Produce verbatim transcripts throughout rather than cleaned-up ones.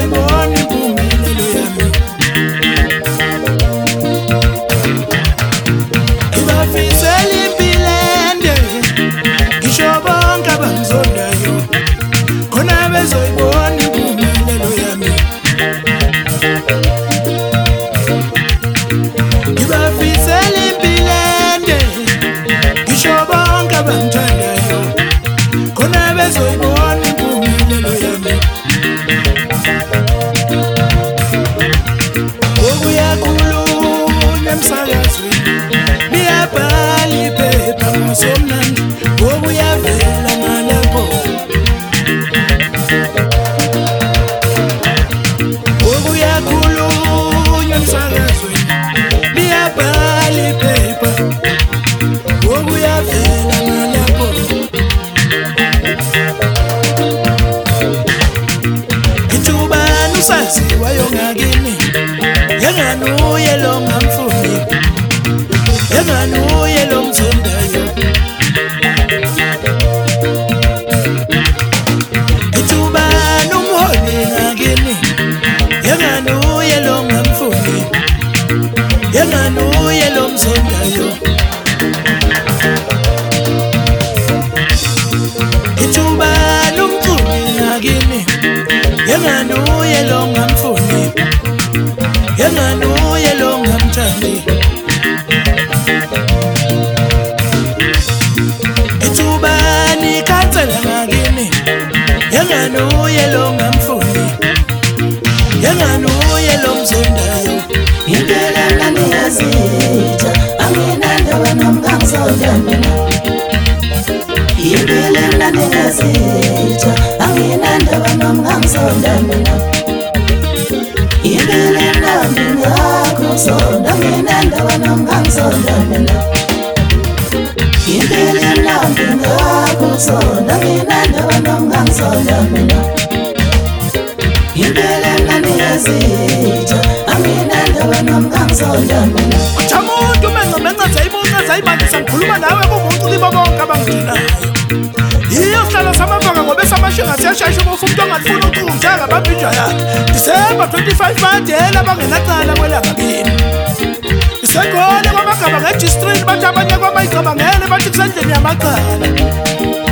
bezoyibona impumelelo yami. Ngibafisela impilo ende, ngisho bonke abangizondayo, khona bezoyibona impumelelo yami. Ngibafisela impilo ende, ngisho bonke abangithandayo, khona bezoyibona impumelelo yami. Okuyakhulunywa emsakazweni, liyabhala iphepha ngosomnandi, okuyavela ngalapho. Okuyakhulunywa emsakazweni, liyabhala iphepha, okuyavela ngalapho. Ngithubani usaziwayo ngakini, yenganuye lo ngamfuni, yenganuye lo mzondayo. Ngithubani umholi ngakini, yenganuye lo ngamfuni, yenganuye lo mzondayo. Ngithubani umculi ngakini, yenganuye lo ngamfuni, yenganuye lo ngamthandi. Ngithubani ikhansela ngakini, yenganuye lo ngamfuni, yenganuye lo mzondayo. Impela nami yazitha, anginandaba nomngangizonda mina. Impela nami yazitha, anginandaba nomngangizonda mina. Impela nami ngakuzonda, anginandaba nomngangizonda mina. Impela nami ngakuzonda, anginandaba nomngangizonda mina. Impela nami yazitha, anginandaba nomngangizonda mina. Umuntu menza menza zayibuka zayibandisa ngikhuluma nawe kumuntu libo bonke abangidinayo. Iyo hlala samavanga ngobe samashinga siyashayisha uma umuntu ongalifuna ukunjaka babhinja yakhe. December twenty-five badela bangenaqala kwelanga kimi. Isekhona kwamagaba ngejistrate bathi abanye kwabayicabangele bathi kusendleni yamaqala.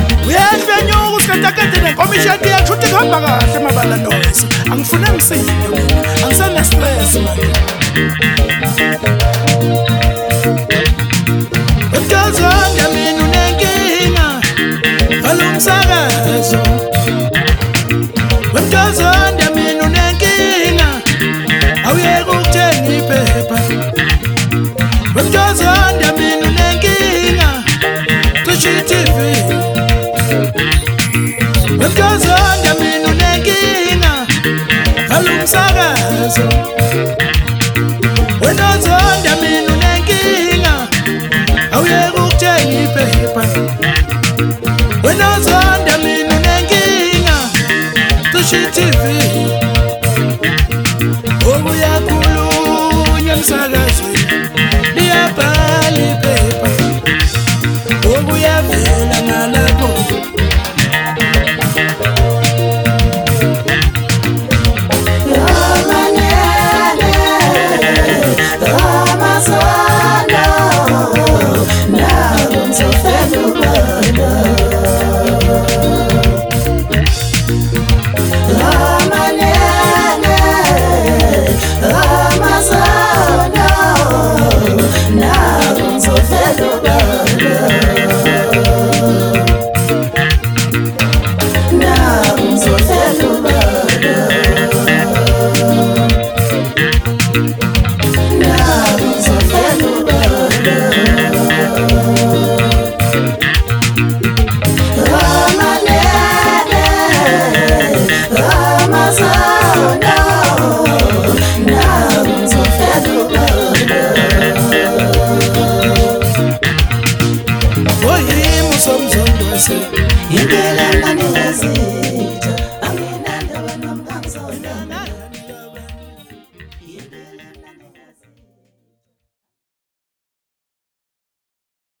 Uyehlwenyuka usikhathakade nenkomishini yethu uthi kuhamba kahle mabala noise. Angifune ngisinde